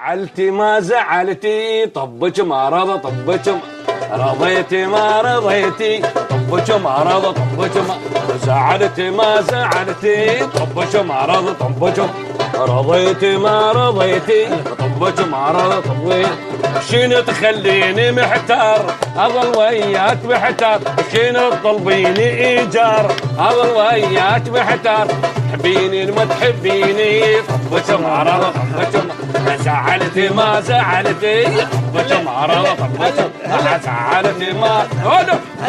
زعلتي ما زعلتي طبك ما رضى طبك رضيتي ما رضيتي طبك ما رضى طبك ما زعلتي ما زعلتي طبك ما رضى طبك رضيتي ما رضيتي طبك ما رضى طبك شنو تخليني محتار اظل وياك محتار شنو تطلبيني ايجار اظل وياك محتار تحبيني ما تحبيني طبك ما رضى طبك ما زعلتي ما زعلتي طبك ما رضى طبك زعلتي ما